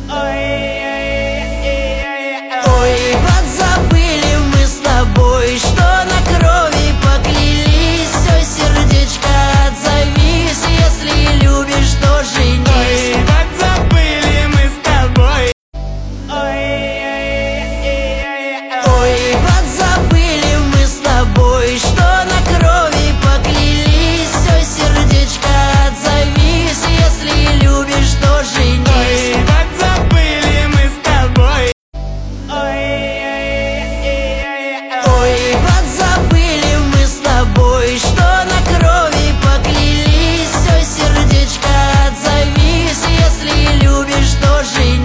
Ой, подзабыли мы с тобой, что на крови поклялись. Все, сердечко, отзовись, если любишь, то женись. Ой, подзабыли мы с тобой. Ой, подзабыли мы с тобой, что на крови поклялись. Все, сердечко, отзовись, если любишь, то женись. Ой, подзабыли мы с тобой. Ой, подзабыли мы с тобой, что на крови поклялись. Все, сердечко, отзовись, если любишь, то женись.